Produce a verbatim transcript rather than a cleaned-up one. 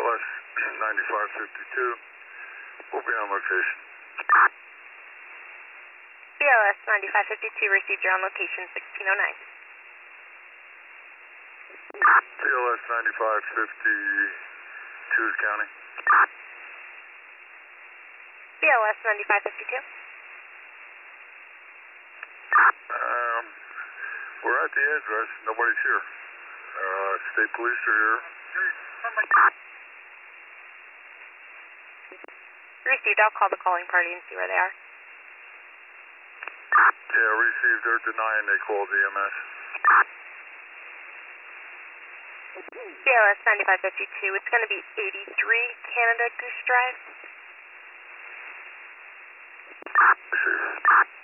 S ninety-five fifty-two. We'll be on location. B L S ninety-five fifty-two received your on location sixteen oh nine. T L S ninety-five fifty-two is counting. B L S ninety-five fifty-two. Um, we're at the address. Nobody's here. Uh, state police are here. Received. I'll call the calling party and see where they are. Yeah, received. They're denying they called E M S. B L S ninety-five fifty-two. It's going to be eighty-three Canada Goose Drive. Received.